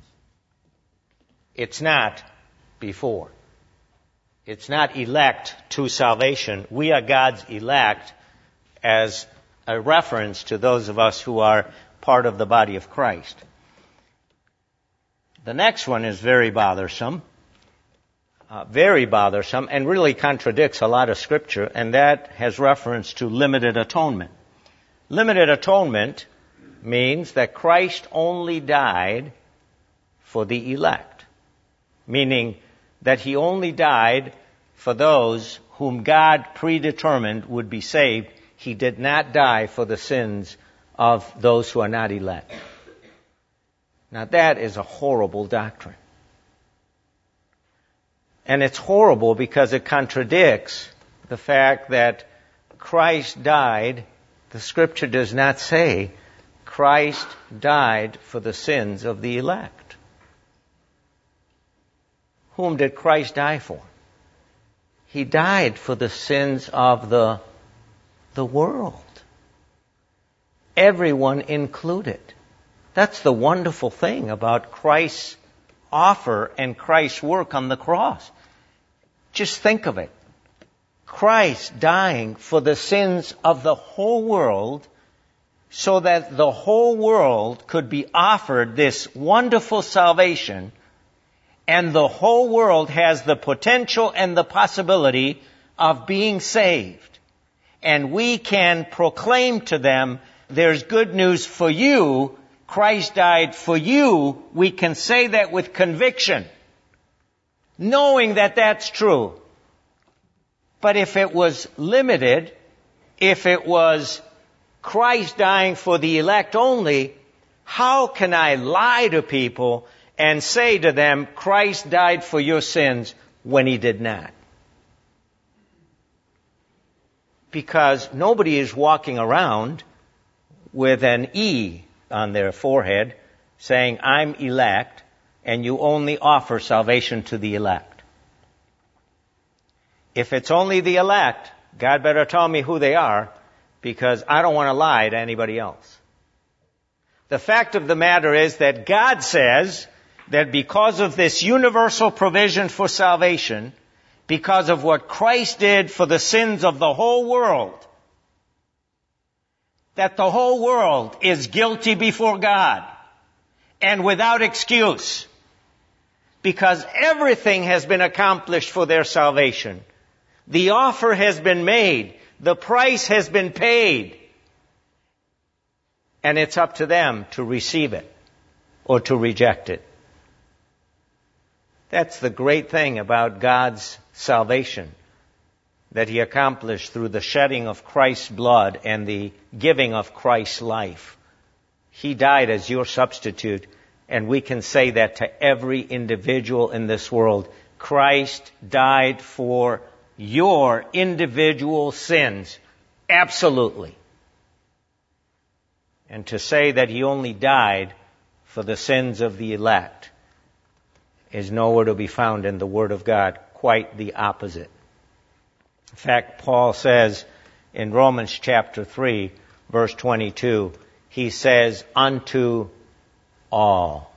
A: It's not before. It's not elect to salvation. We are God's elect as a reference to those of us who are part of the body of Christ. The next one is very bothersome, uh, very bothersome, and really contradicts a lot of Scripture, and that has reference to limited atonement. Limited atonement means that Christ only died for the elect, meaning that he only died for those whom God predetermined would be saved. He did not die for the sins of those who are not elect. Now that is a horrible doctrine. And it's horrible because it contradicts the fact that Christ died. The Scripture does not say Christ died for the sins of the elect. Whom did Christ die for? He died for the sins of the, the world. Everyone included. That's the wonderful thing about Christ's offer and Christ's work on the cross. Just think of it. Christ dying for the sins of the whole world, so that the whole world could be offered this wonderful salvation. And the whole world has the potential and the possibility of being saved. And we can proclaim to them, there's good news for you. Christ died for you. We can say that with conviction, knowing that that's true. But if it was limited, if it was Christ dying for the elect only, how can I lie to people and say to them, Christ died for your sins, when he did not? because nobody is walking around with an E on their forehead saying, I'm elect, and you only offer salvation to the elect. If it's only the elect, God better tell me who they are, because I don't want to lie to anybody else. The fact of the matter is that God says that because of this universal provision for salvation, because of what Christ did for the sins of the whole world, that the whole world is guilty before God and without excuse, because everything has been accomplished for their salvation. The offer has been made. The price has been paid. And it's up to them to receive it or to reject it. That's the great thing about God's salvation that He accomplished through the shedding of Christ's blood and the giving of Christ's life. He died as your substitute, and we can say that to every individual in this world. Christ died for your individual sins. Absolutely. And to say that He only died for the sins of the elect is nowhere to be found in the Word of God. Quite the opposite. In fact, Paul says in Romans chapter three, verse twenty-two, he says, unto all.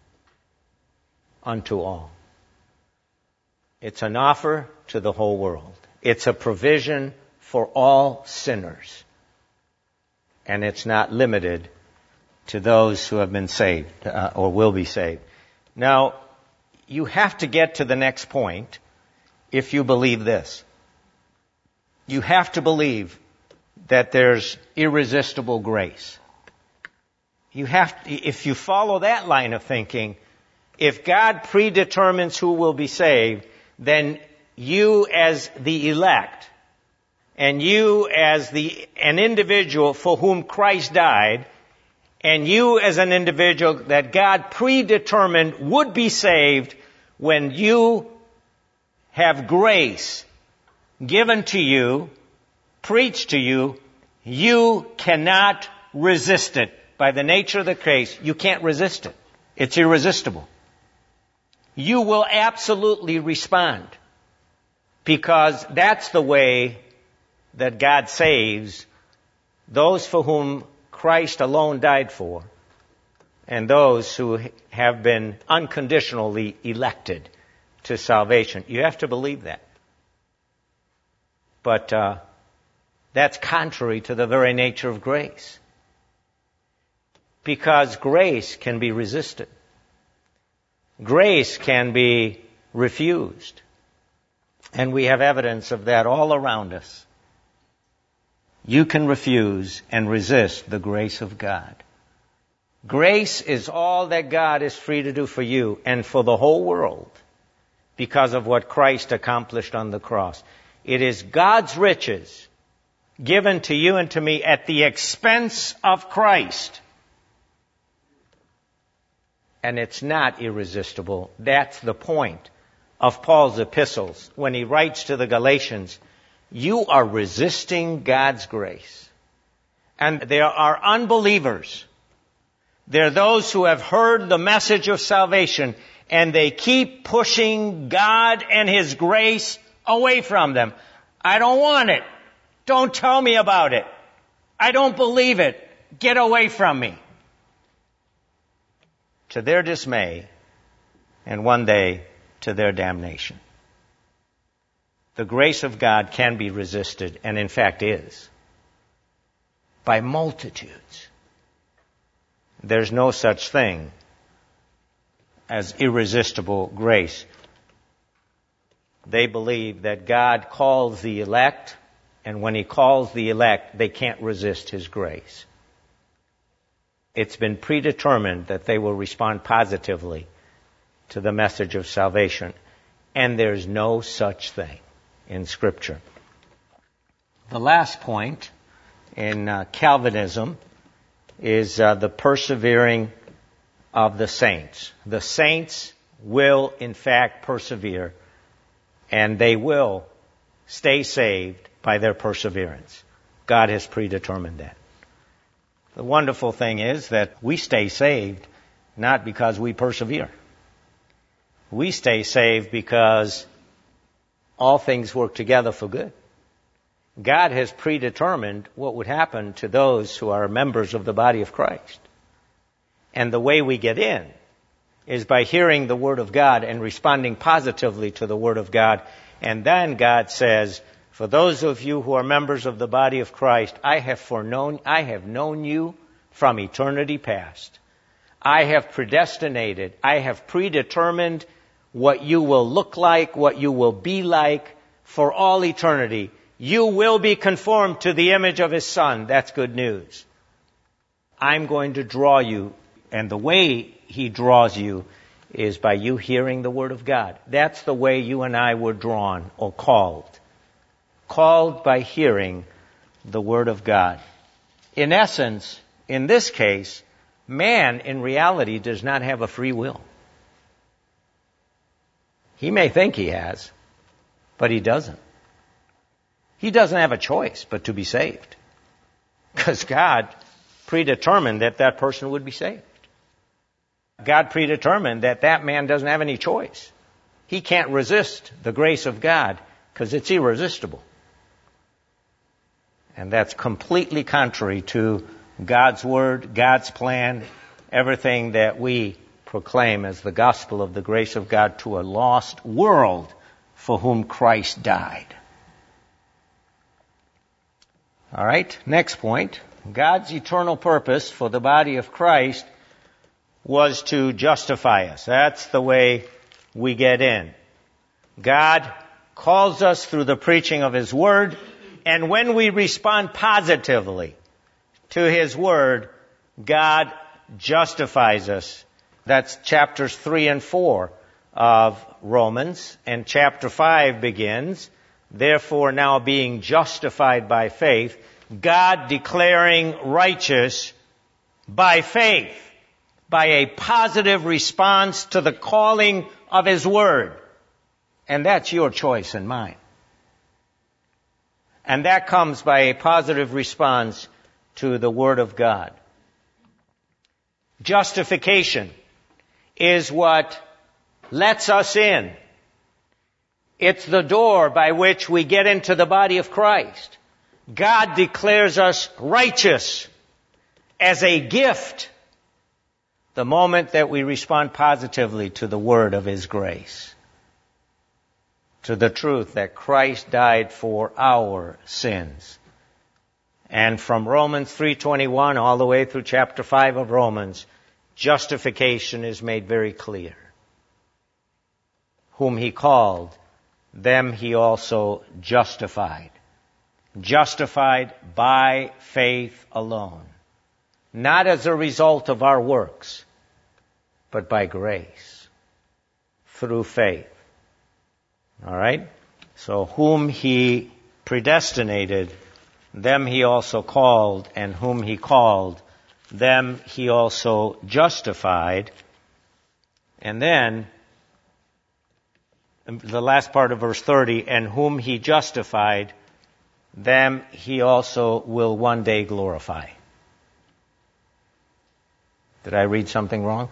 A: Unto all. It's an offer to the whole world. It's a provision for all sinners. And it's not limited to those who have been saved uh, or will be saved. Now, you have to get to the next point if you believe this. You have to believe that there's irresistible grace. You have to, if you follow that line of thinking, if God predetermines who will be saved, then you as the elect and you as the an individual for whom Christ died, and you as an individual that God predetermined would be saved, when you have grace given to you, preached to you, you cannot resist it. By the nature of the case, you can't resist it. It's irresistible. You will absolutely respond, because that's the way that God saves those for whom Christ alone died for, and those who have been unconditionally elected to salvation. You have to believe that. But uh, that's contrary to the very nature of grace. Because grace can be resisted. Grace can be refused. And we have evidence of that all around us. You can refuse and resist the grace of God. Grace is all that God is free to do for you and for the whole world because of what Christ accomplished on the cross. It is God's riches given to you and to me at the expense of Christ. And it's not irresistible. That's the point of Paul's epistles when he writes to the Galatians. You are resisting God's grace. And there are unbelievers. There are those who have heard the message of salvation, and they keep pushing God and His grace away from them. I don't want it. Don't tell me about it. I don't believe it. Get away from me. To their dismay, and one day to their damnation. The grace of God can be resisted, and in fact is, by multitudes. There's no such thing as irresistible grace. They believe that God calls the elect, and when He calls the elect, they can't resist His grace. It's been predetermined that they will respond positively to the message of salvation. And there's no such thing in Scripture. The last point in uh, Calvinism is uh, the persevering of the saints. The saints will, in fact, persevere, and they will stay saved by their perseverance. God has predetermined that. The wonderful thing is that we stay saved not because we persevere. We stay saved because all things work together for good. God has predetermined what would happen to those who are members of the body of Christ. And the way we get in is by hearing the Word of God and responding positively to the Word of God. And then God says, for those of you who are members of the body of Christ, I have foreknown, I have known you from eternity past. I have predestinated, I have predetermined what you will look like, what you will be like for all eternity. You will be conformed to the image of His Son. That's good news. I'm going to draw you, and the way He draws you is by you hearing the Word of God. That's the way you and I were drawn or called. Called by hearing the Word of God. In essence, in this case, man in reality does not have a free will. He may think he has, but he doesn't. He doesn't have a choice but to be saved. Because God predetermined that that person would be saved. God predetermined that that man doesn't have any choice. He can't resist the grace of God because it's irresistible. And that's completely contrary to God's Word, God's plan, everything that we proclaim as the gospel of the grace of God to a lost world for whom Christ died. All right, next point. God's eternal purpose for the body of Christ was to justify us. That's the way we get in. God calls us through the preaching of His Word, and when we respond positively to His Word, God justifies us. That's chapters three and four of Romans, and chapter five begins, therefore now being justified by faith, God declaring righteous by faith, by a positive response to the calling of His Word. And that's your choice and mine. And that comes by a positive response to the Word of God. Justification is what lets us in. It's the door by which we get into the body of Christ. God declares us righteous as a gift the moment that we respond positively to the word of His grace, to the truth that Christ died for our sins. And from Romans three twenty-one all the way through chapter five of Romans, justification is made very clear. Whom He called, them He also justified. Justified by faith alone. Not as a result of our works, but by grace. Through faith. All right? So whom He predestinated, them He also called, and whom He called, them He also justified. And then, the last part of verse thirty, and whom He justified, them He also will one day glorify. Did I read something wrong?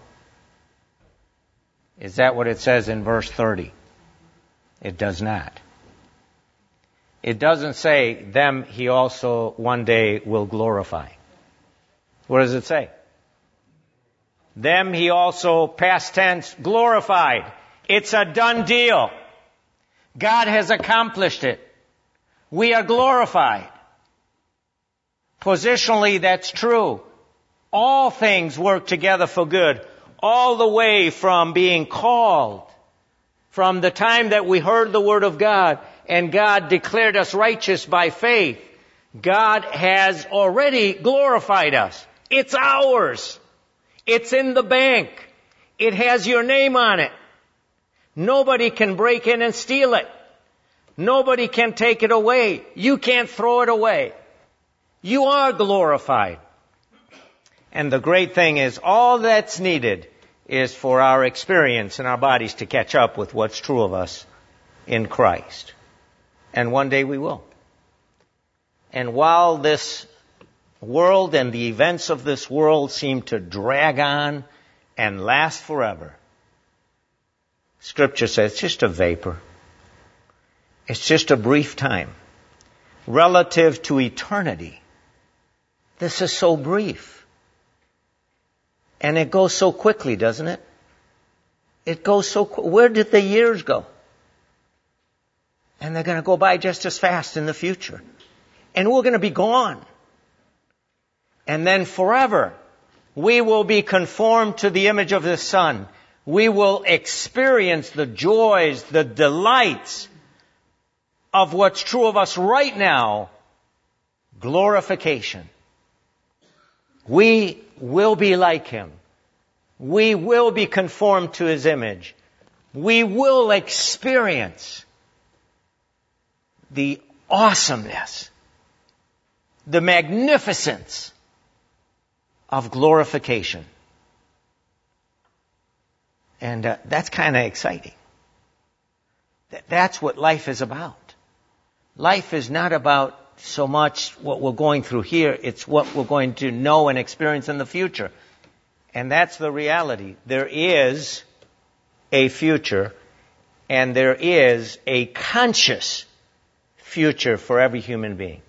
A: Is that what it says in verse thirty? It does not. It doesn't say, them He also one day will glorify. What does it say? Them He also, past tense, glorified. It's a done deal. God has accomplished it. We are glorified. Positionally, that's true. All things work together for good, all the way from being called, from the time that we heard the Word of God, and God declared us righteous by faith. God has already glorified us. It's ours. It's in the bank. It has your name on it. Nobody can break in and steal it. Nobody can take it away. You can't throw it away. You are glorified. And the great thing is, all that's needed is for our experience and our bodies to catch up with what's true of us in Christ. And one day we will. And while this world and the events of this world seem to drag on and last forever, Scripture says it's just a vapor. It's just a brief time. Relative to eternity, this is so brief. And it goes so quickly, doesn't it? It goes so quick. Where did the years go? And they're going to go by just as fast in the future. And we're going to be gone. And then forever, we will be conformed to the image of the Son. We will experience the joys, the delights of what's true of us right now, glorification. We will be like Him. We will be conformed to His image. We will experience the awesomeness, the magnificence of glorification. And uh, that's kind of exciting. Th- that's what life is about. Life is not about so much what we're going through here, it's what we're going to know and experience in the future. And that's the reality. There is a future, and there is a conscious future for every human being.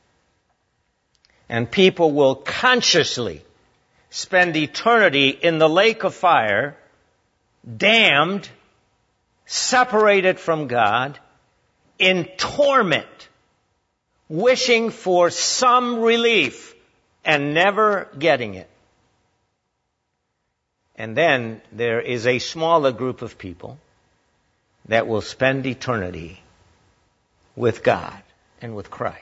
A: And people will consciously spend eternity in the lake of fire, damned, separated from God, in torment, wishing for some relief and never getting it. And then there is a smaller group of people that will spend eternity with God and with Christ.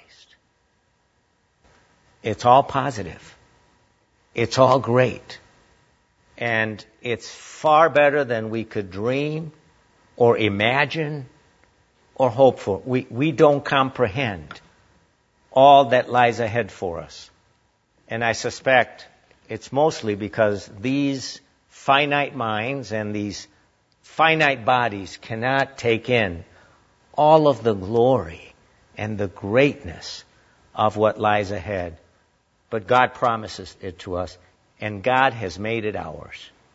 A: It's all positive. It's all great. And it's far better than we could dream or imagine or hope for. We, we don't comprehend all that lies ahead for us. And I suspect it's mostly because these finite minds and these finite bodies cannot take in all of the glory and the greatness of what lies ahead. But God promises it to us, and God has made it ours.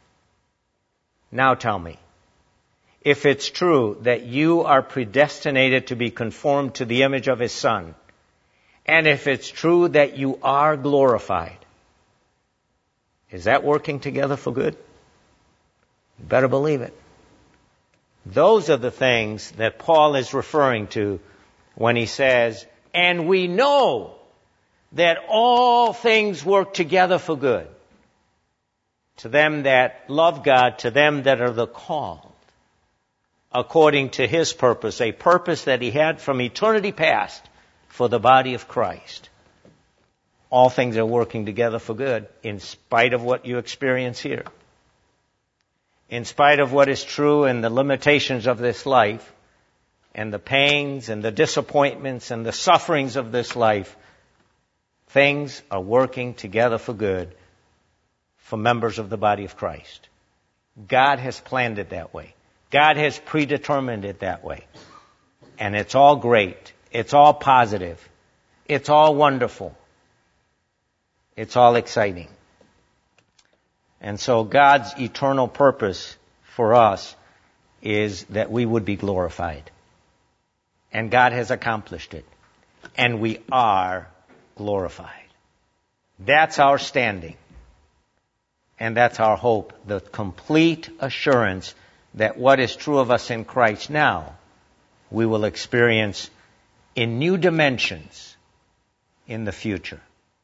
A: Now tell me, if it's true that you are predestinated to be conformed to the image of His Son, and if it's true that you are glorified, is that working together for good? You better believe it. Those are the things that Paul is referring to when he says, and we know that all things work together for good to them that love God, to them that are the called, according to His purpose, a purpose that He had from eternity past for the body of Christ. All things are working together for good in spite of what you experience here. In spite of what is true and the limitations of this life, and the pains and the disappointments and the sufferings of this life, things are working together for good for members of the body of Christ. God has planned it that way. God has predetermined it that way. And it's all great. It's all positive. It's all wonderful. It's all exciting. And so God's eternal purpose for us is that we would be glorified. And God has accomplished it. And we are glorified. That's our standing. And that's our hope, the complete assurance that what is true of us in Christ now, we will experience in new dimensions in the future.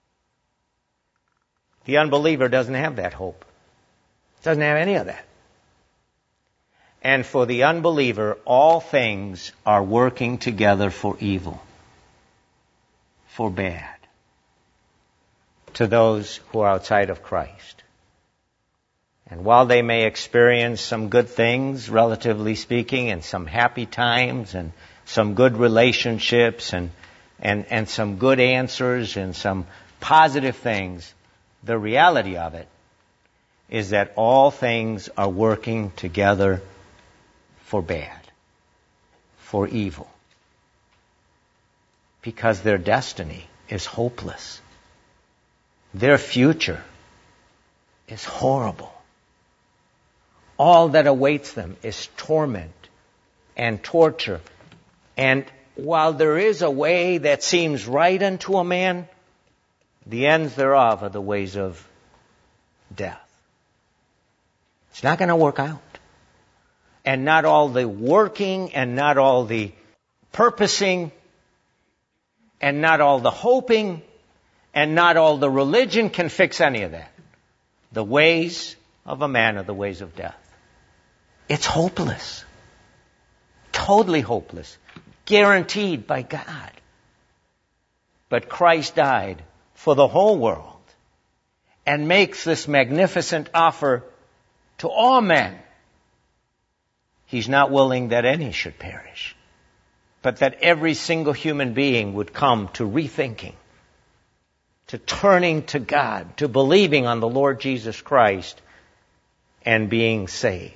A: The unbeliever doesn't have that hope. Doesn't have any of that. And for the unbeliever, all things are working together for evil, for bad, to those who are outside of Christ. And while they may experience some good things, relatively speaking, and some happy times, and some good relationships, and, and, and some good answers, and some positive things, the reality of it is that all things are working together for bad, for evil, because their destiny is hopeless. Their future is horrible. All that awaits them is torment and torture. And while there is a way that seems right unto a man, the ends thereof are the ways of death. It's not going to work out. And not all the working and not all the purposing and not all the hoping and not all the religion can fix any of that. The ways of a man are the ways of death. It's hopeless. Totally hopeless. Guaranteed by God. But Christ died for the whole world and makes this magnificent offer to all men. He's not willing that any should perish, but that every single human being would come to rethinking, to turning to God, to believing on the Lord Jesus Christ and being saved.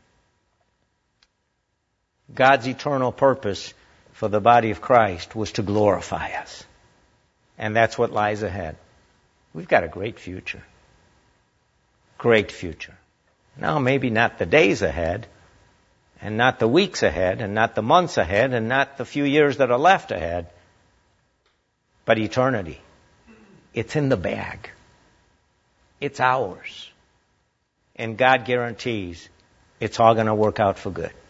A: God's eternal purpose for the body of Christ was to glorify us. And that's what lies ahead. We've got a great future. Great future. Now, maybe not the days ahead, and not the weeks ahead, and not the months ahead, and not the few years that are left ahead, but eternity. It's in the bag. It's ours. And God guarantees it's all going to work out for good.